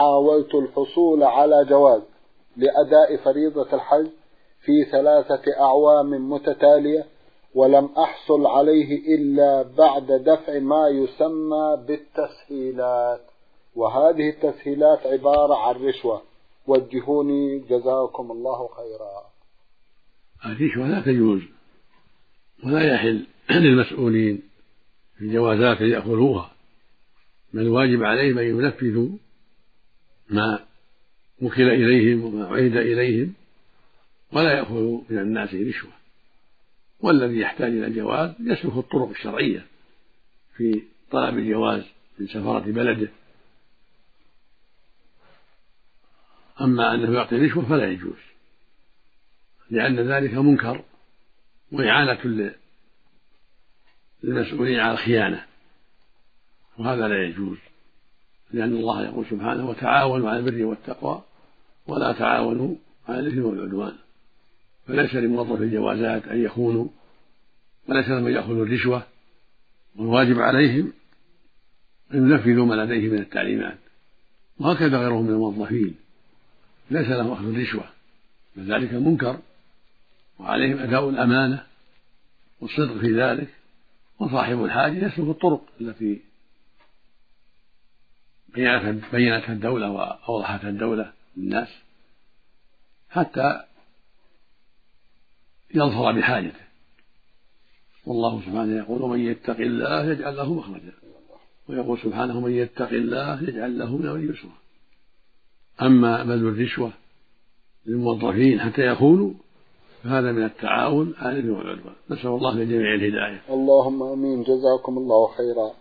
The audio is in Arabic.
حاولت الحصول على جواز لأداء فريضة الحج في 3 أعوام متتالية، ولم أحصل عليه إلا بعد دفع ما يسمى بالتسهيلات، وهذه التسهيلات عبارة عن رشوة. وجهوني جزاكم الله خيرا. الرشوة لا تجوز ولا يحل للمسؤولين في الجوازات أن يأخذوها، بل الواجب عليهم أن ينفذوا ما وكل إليهم وما عهد إليهم، ولا يأخذوا من الناس رشوة. والذي يحتاج إلى الجواز يسلك الطرق الشرعية في طلب الجواز من سفارة بلده، أما أنه يعطي رشوة فلا يجوز، لأن ذلك منكر وإعانة للمسؤولين على الخيانة، وهذا لا يجوز، لأن الله يقول سبحانه: وتعاونوا على البر والتقوى ولا تعاونوا على الإثم والعدوان. فليس لموظف الجوازات أن يخونوا، وليس لهم أن يأخذوا الرشوة، والواجب عليهم أن ينفذوا ما لديه من التعليمات، وهكذا غيرهم من الموظفين ليس لهم أخذ الرشوة، بل ذلك منكر، وعليهم أداء الأمانة والصدق في ذلك. وصاحب الحاجة يسلك الطرق التي بينتها الدولة وأوضحتها الدولة للناس حتى يظفر بحاجته. والله سبحانه يقول: ومن يتق الله يجعل له مخرجا، ويقول سبحانه: من يتق الله يجعل له من أمره يسرا. أما بذل الرشوة للموظفين حتى يخونوا فهذا من التعاون على الإثم والعدوان. نسأل الله للجميع الهداية. اللهم آمين. جزاكم الله خيرا.